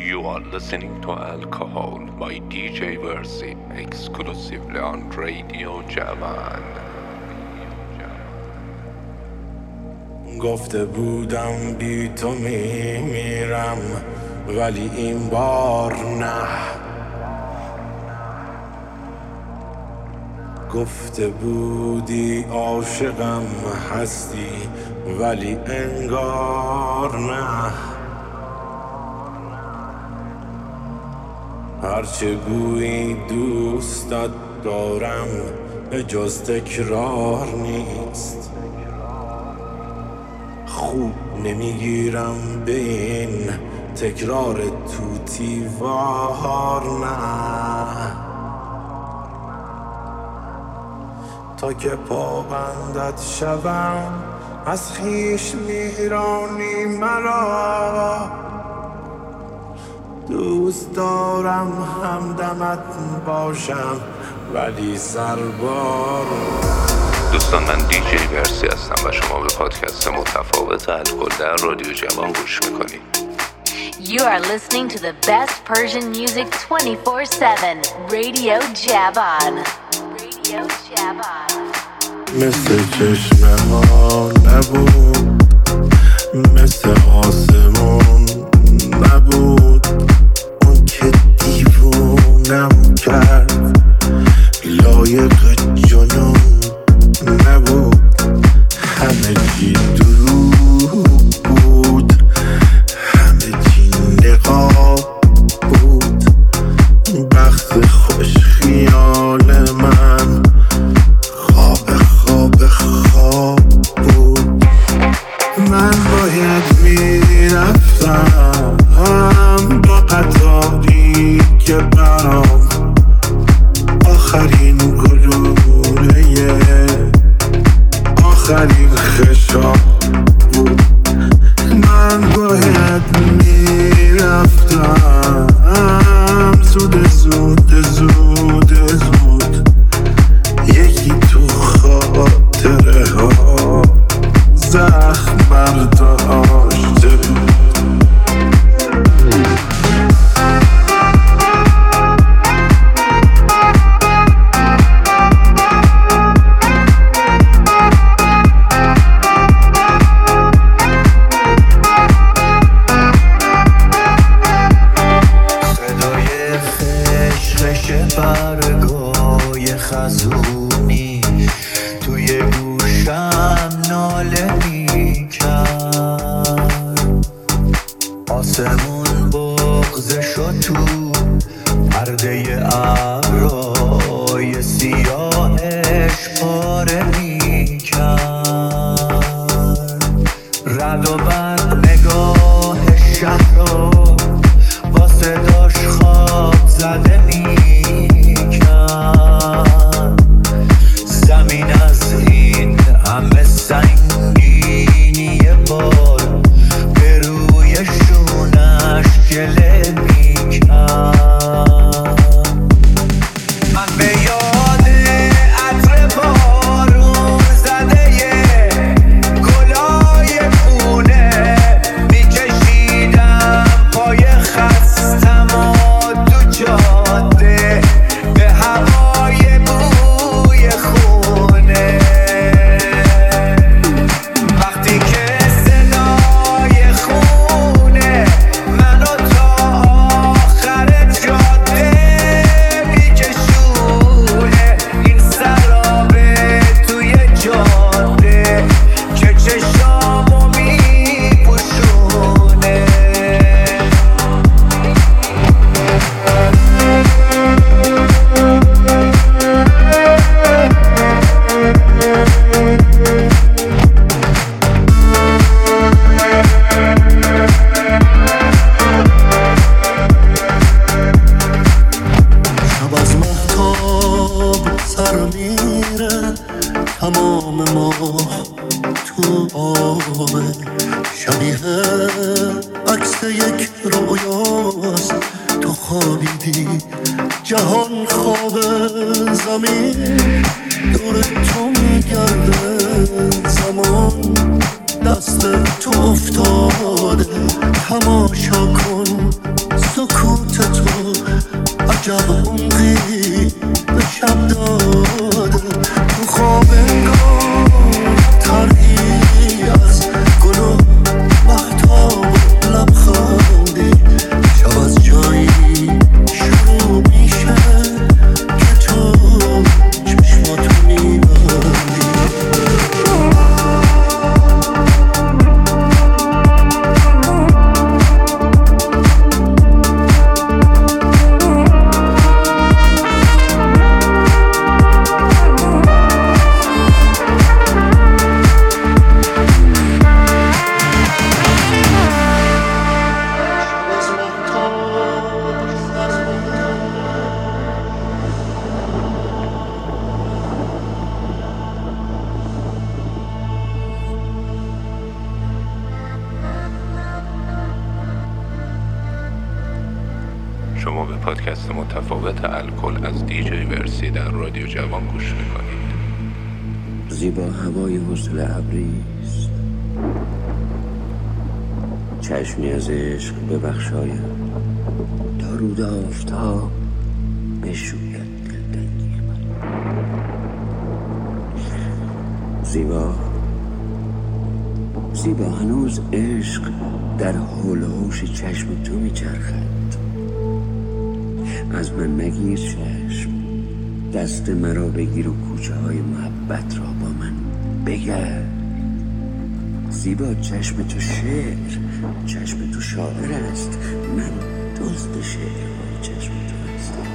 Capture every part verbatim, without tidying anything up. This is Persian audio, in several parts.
You are listening to Alcohol by دی جی Versi exclusively on Radio Javan. گفته بودم بی تو میمیرم ولی این بار نه. گفته بودی عاشقم هستی ولی انگار نه. هرچه گویی دوستت دارم به جز تکرار نیست. خوب نمیگیرم به این تکرار توتی وار نه. تا که پابندت شوم از خویش میرانی مرا. دوست دارم همدمت باشم ولی سربار. دوستان، من دی جی Versi هستم و شما به پادکست متفاوت الکل در رادیو جوان گوش میکنید. You are listening to the best Persian music twenty-four seven. Radio Javan. Radio Javan. مثل چشمه ها نبود، مثل آسمون نبود. اون که دیوونم کرد لایق جنون نبود. همه چی دروغ بود، همه چی نقاب بود. بخت خوش خیال من خواب خواب خواب بود. من باید میرفتم با قطاری که برام آخرین گلوله آخرین خشاب بود. من باید میرفتم زود زود زود زود. یکی تو خاطره ها زخم برداشته بود. برگای خزونی توی گوشم ناله میکرد. آسمون بغض شد تو پرده ابرای سیاهش پاره میکرد. رد و بد نگاه شهر رو با صداش خواب زده میکرد. زمین از این همه سنگینی بار به روی شونش گله میکرد. من به یاد عطر بارون زده گلای خونه میکشیدم پای خستم و تو جاده به هوای بوی خونه. وقتی که صدای خونه منو تا آخر جاده میکشونه. این سرابه توی جاده که چشامو میپوشونه. شب از مهتاب سر میره تمام ماه تو آبه. شبیه عکس یک رویاست. تو خوابیدی جهان خواب، زمین دور تو میگرده. زمان دست تو افتاده تماشا کن عجب عمقی به شب داده تو خواب انگار ترهی از گل و مهتاب و لبخندی شب از جایی شروع میشه که تو چشماتو میبندی شما به پادکست متفاوت الکل از دیجی ورسی در رادیو جوان گوش میکنید. زیبا هوای حسن ابریست، چشمی از عشق ببخشاید، تا رود آفتاب بشوید دلتنگی من. زیبا زیبا هنوز عشق در حول و حوش چشم تو میچرخد. از من نگیر چشم، دست مرا بگیر و کوچه های محبت را با من بگرد. زیبا چشم تو شعر، چشم تو شاعر است، من دزد شعرهای چشم تو هستم.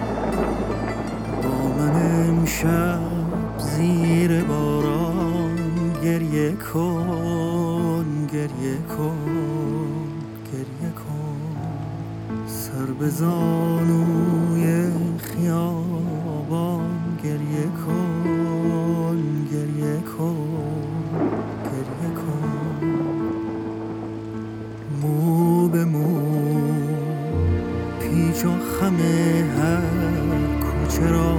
با من امشب زیر باران گریه کن، گریه کن، گریه کن، سر به زانوی خیابان گریه کن، گریه کن، گریه کن، مو به مو پیچ و خم هر کوچه را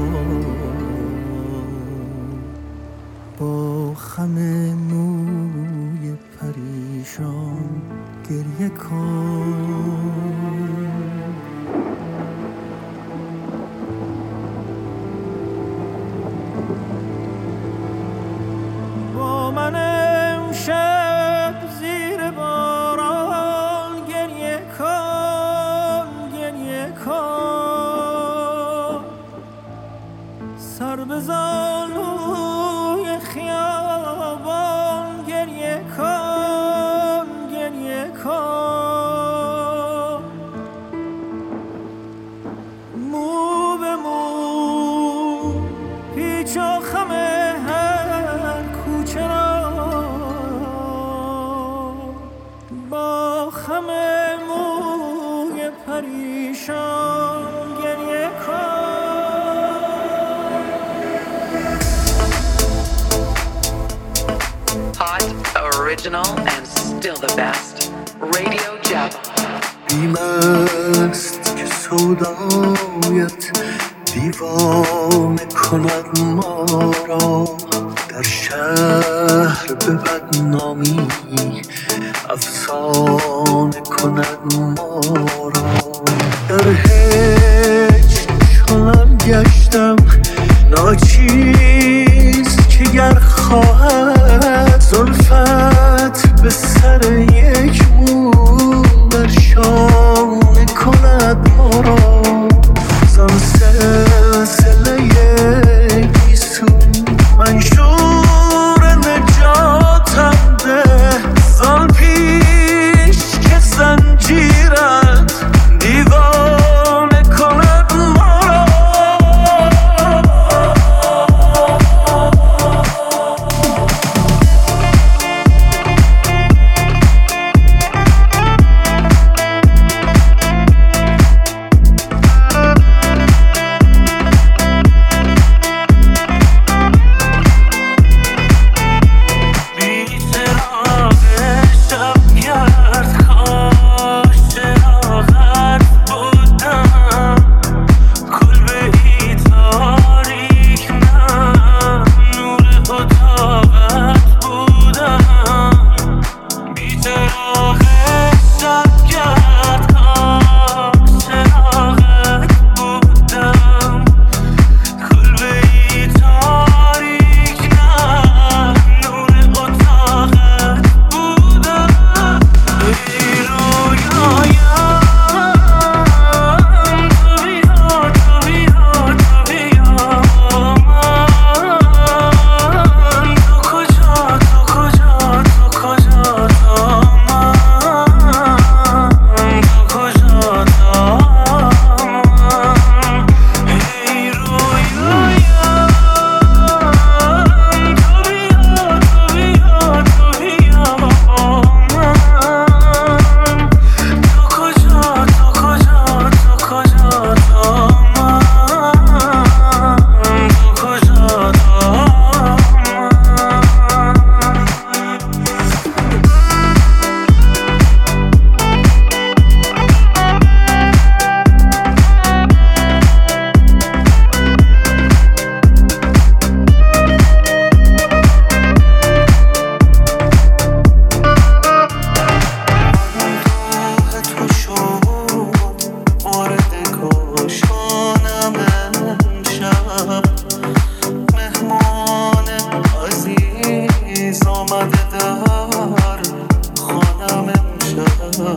با خم موی پریشان گریه کن. با من امشب زیر باران گریه کن، گریه کن، سر به زانوی خیابان گریه کن، گریه کن، مو به مو پیچ و خم هر کوچه را با خم موی پریشان گریه کن. Hot, original, and still the best. Radio Java. بیمست که سودایت دیوانه کند ما را، در شهر به بدنامی افسانه کند ما را. در هیچ چنان گشتم ناچیز که گر خواهد زلفت به سر یک مو برشانه کند ما را. زان سلسله گیسون منشور نجاتم ده، زان پیش که زنجیرت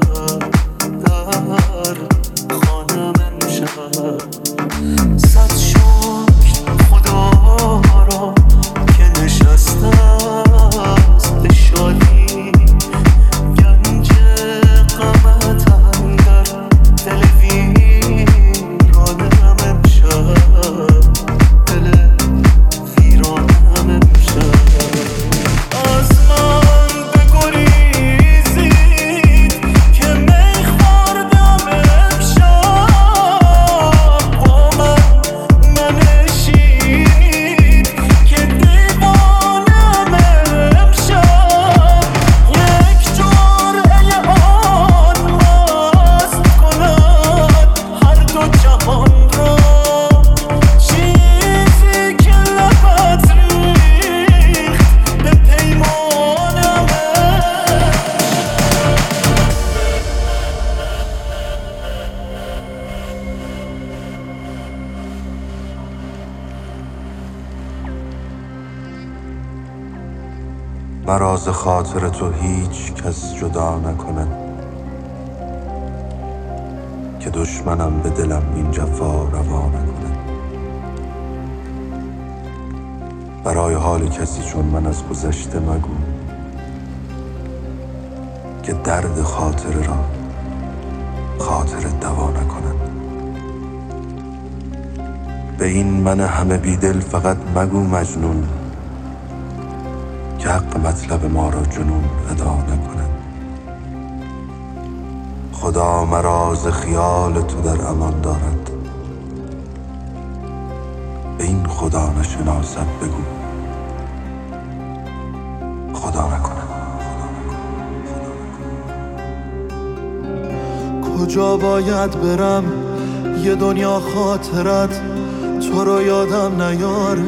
در خانم امشب. صد شکر خدا را که نشسته است به شادی، گنج غمت اندر دل ویرانم امشب، دل ویرانم امشب. از من بگریزید که می خوردم امشب، با من منشینید که دیوانم امشب. یک جرعه آن مست کند هر دو جهان را، چیزی که لبت ریخت به پیمانم. مرا ز خاطر تو هیچ کس جدا نکند، که دشمنم به دلم این جفا روا نکند. برای حال کسی چون من از گذشته مگو، که درد خاطره را خاطر دوا نکند. به این من همه بیدل فقط مگو مجنون، که حق مطلب ما را جنون ادا نکند. خدا مرا ز خیال تو در امان دارد، به این خدا نشناسد بگو خدا نکند. کجا باید برم یه دنیا خاطرت تو رو یادم نیاره؟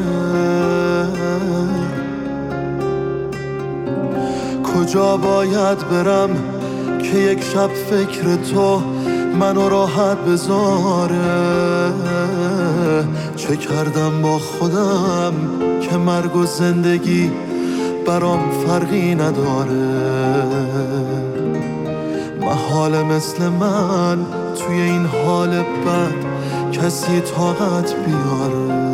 کجا باید برم که یک شب فکر تو منو راحت بذاره؟ چه کردم با خودم که مرگ و زندگی برام فرقی نداره؟ محال مثل من توی این حال بد کسی طاقت بیاره؟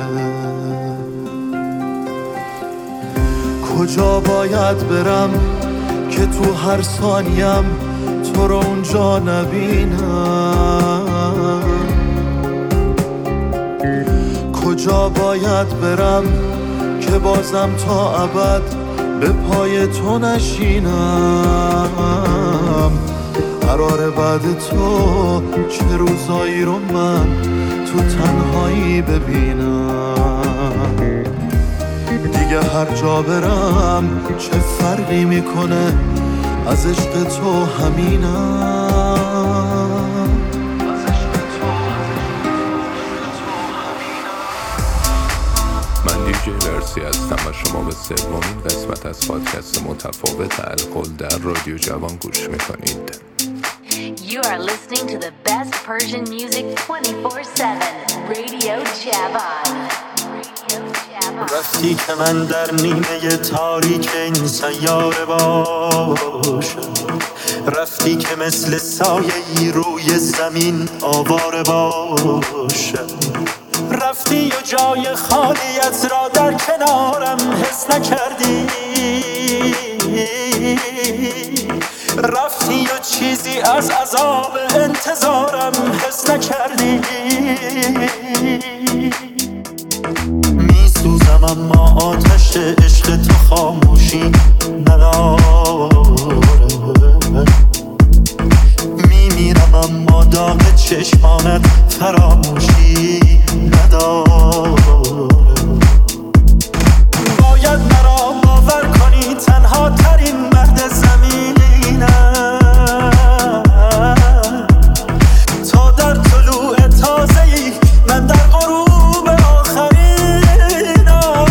کجا باید برم که تو هر ثانیم تو رو اونجا نبینم؟ کجا باید برم که بازم تا ابد به پای تو نشینم؟ قرار بعد تو چه روزایی رو من تو تنهایی ببینم؟ دیگه هر جا برم چه فرقی میکنه، از عشق تو همینم. من دیجی ورسی هستم و شما به سومین قسمت از پادکست متفاوت الکل در رادیو جوان گوش میکنید. You are listening to the best Persian music twenty-four seven. Radio Javan. رفتی که من در نیمه تاریک این سیاره باشم، رفتی که مثل سایه‌ای روی زمین آواره باشم، رفتی و جای خالیت را در کنارم حس نکردی، رفتی و چیزی از عذاب انتظارم حس نکردی. میسوزم اما آتش عشق تو خاموشی نداره، میمیرم اما داغ چشمانت فراموشی نداره. باید مرا باور کنی تنها ترین مرد زمینم، تا در طلوع تازه‌ای من در غروب آخرینم.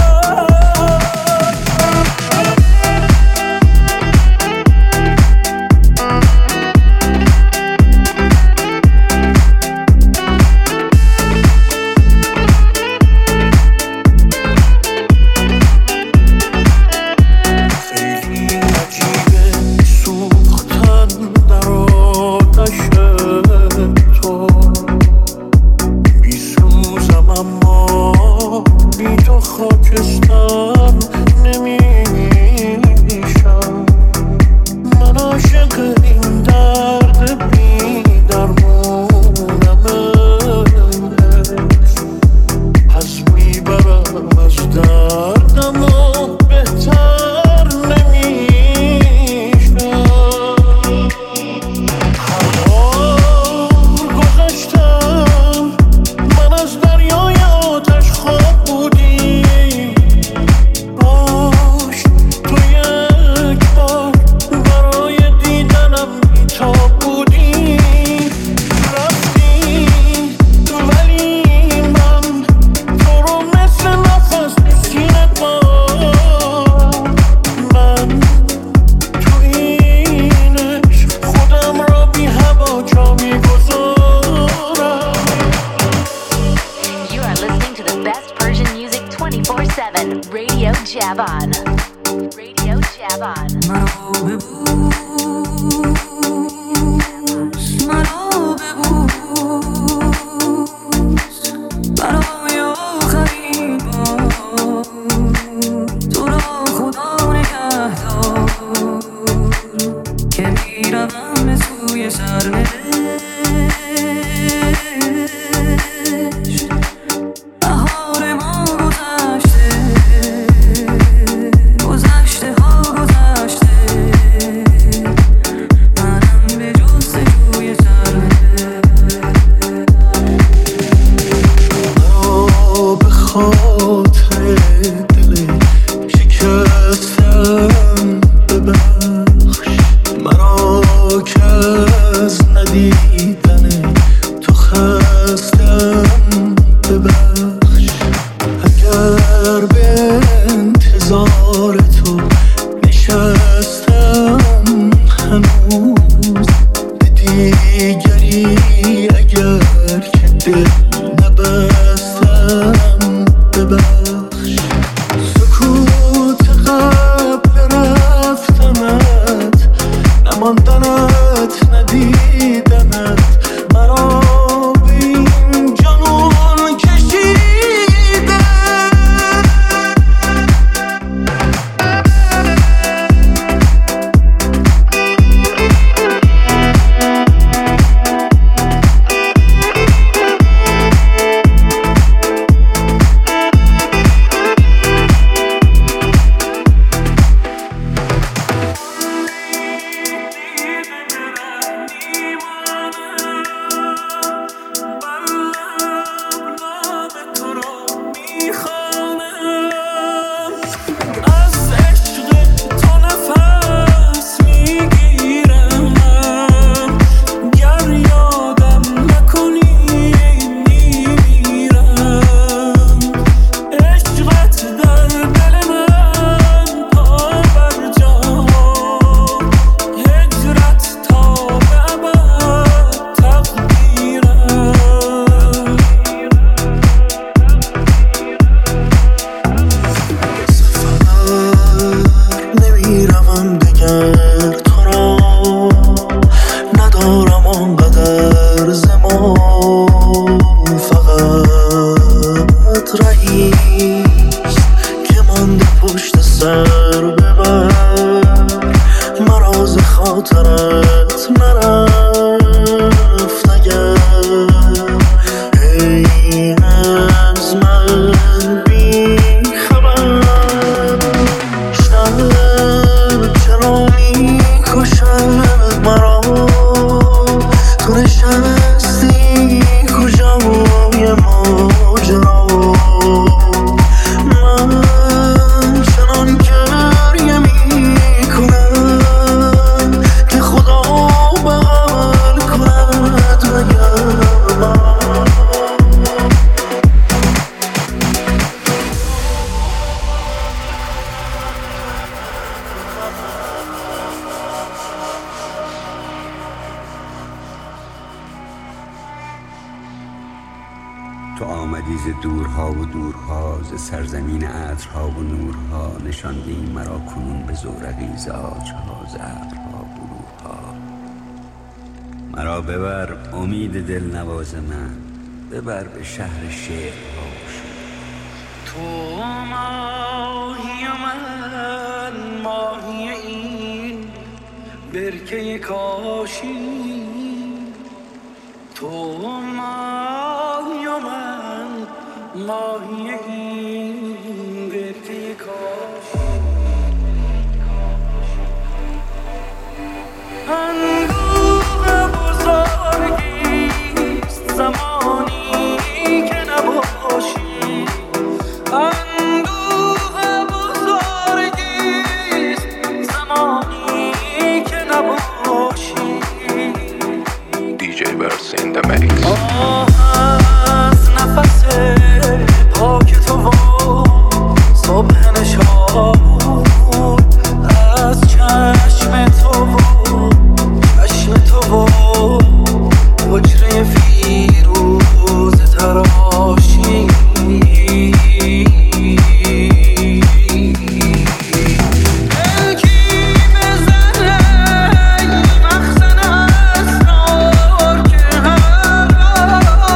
تو آمدی ز دورها و دورها، ز سرزمین عطرها و نورها، نشاندی مرا کنون به زورقی ز عاجها، ز ابرها و گروهها. مرا ببر امید دل نواز من، ببر به شهر شعرها. تو ماهی من، ماهی این برکه کاشی. تو ماهی من، ماهی این برکه کاشی. اندوه بزرگیست زمانی که نباشی. اندوه بزرگیست زمانی که نباشی. دی جی Verse in the mix. آه از نفس پاک تو و صبح نشان، از چشم تو و چشم تو و حجره فیروز تراشی. Oh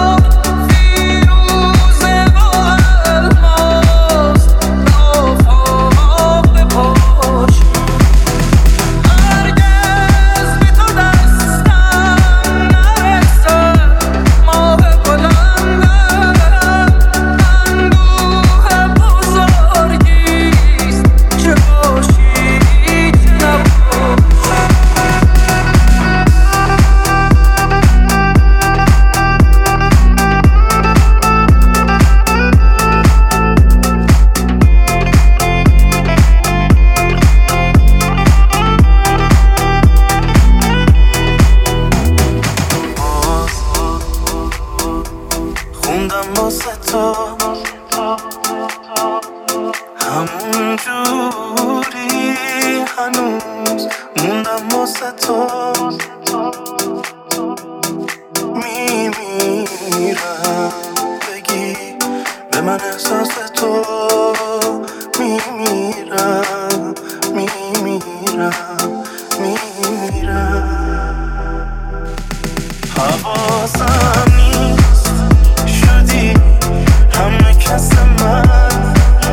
من احساس تو میمیرم میمیرم میمیرم حواسم نیست شدی همه کس من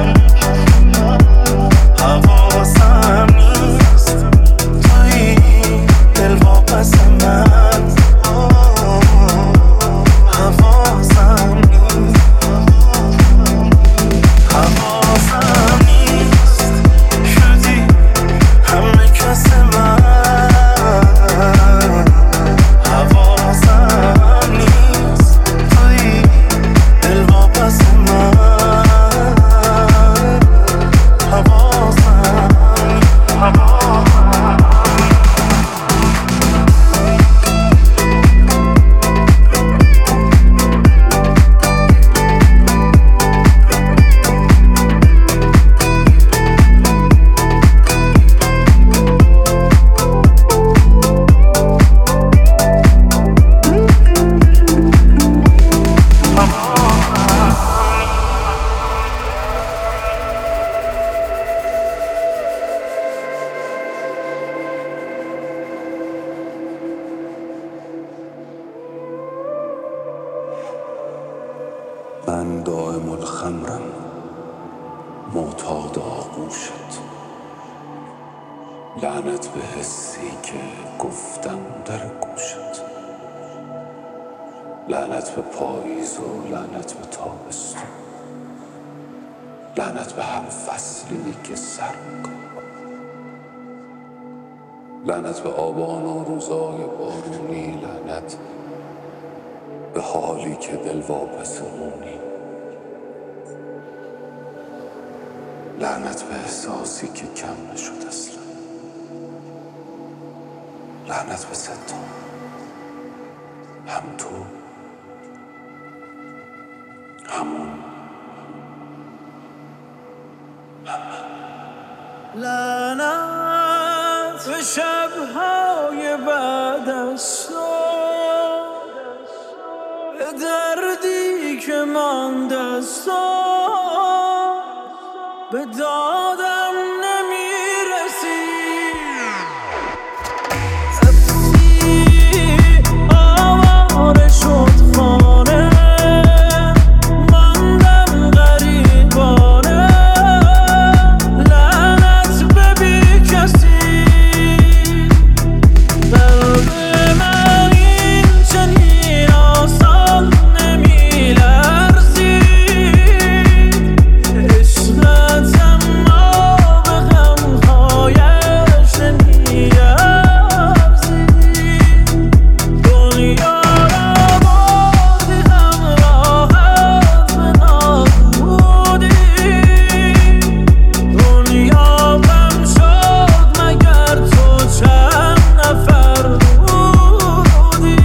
حواسم نیست توی دل واپس من حواسم نیست حواسم نیست شدی همه کس من حواسم نیست توی دل واپس من حواسم حواسم من دائم الخمرم معتاد آغوشت لعنت به حسی که گفتم در گوشت لعنت به پاییز و لعنت به تابستون لعنت به هر فصلی که سر می‌کنم لعنت به آبان و روزای بارونی لعنت به حالی که دل واپس مونی لعنت به احساسی که کم نشد اصلا لعنت به ستا هم تو همون لعنت به شب‌های بعد از تو به دردی که ماند از تو به دادم نمیرسی حسی آواره شد خانه ماندم غریبانه لعنت به بی کسی قلب من این چنین آسان نمیلرزید عشقت اما به غمهایش نمیارزید دنیا را بردی همراهت به نابودی دنیا غم شد مگر تو چند نفر بودی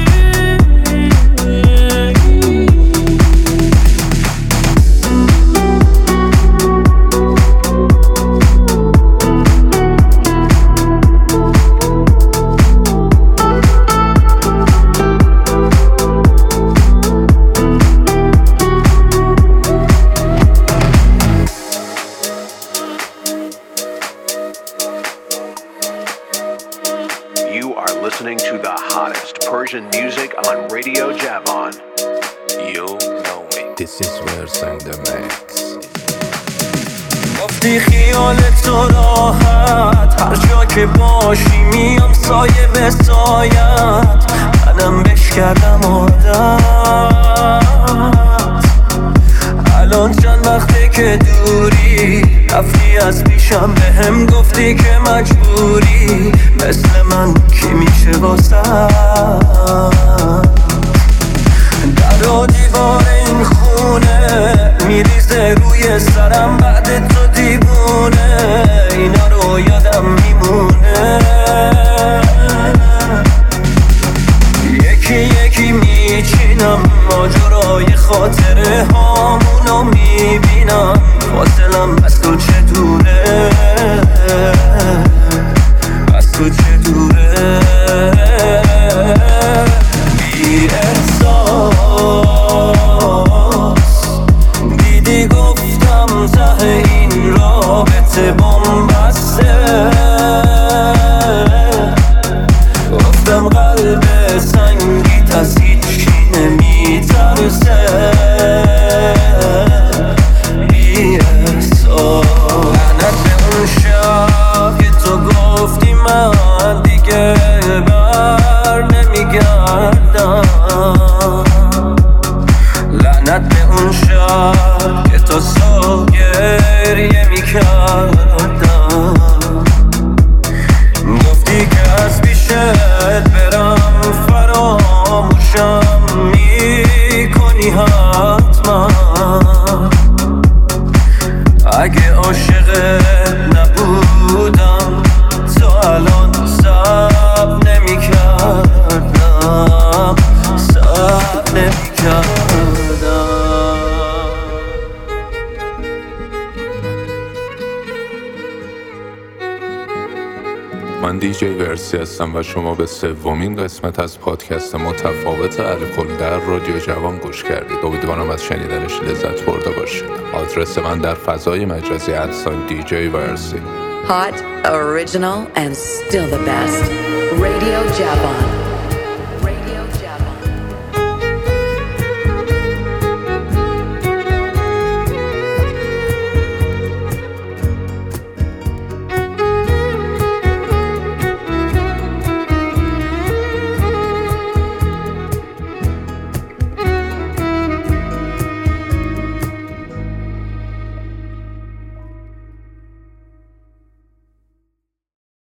You are listening to the hottest Persian music on Radio Javon. You know me. This is Verse and the Max. گفتی خیال تو راحت هر جا که باشی میام سایه به سایت منم بش کردم عادت الان چند وقته که دوری رفتی از پیشم به هم گفتی که مجبوری مثل من کی میشه واسه در و دیوار این خونه میریزه روی سرم بعد تو دیوونه اینا رو یادم میمونه یکی یکی میچینم ماجرای خاطره هامونو میبینم فاصلم از تو چه دوره از تو چه دوره بی احساس بی ورسی هستم و شما به سومین قسمت از پادکست متفاوت الکل در رادیو جوان گوش کردید. امیدوارم از شنیدنش لذت برده باشید. آدرس من در فضای مجازی ادسان دی جی ورسی. Hot, original, and still the best. Radio Javan.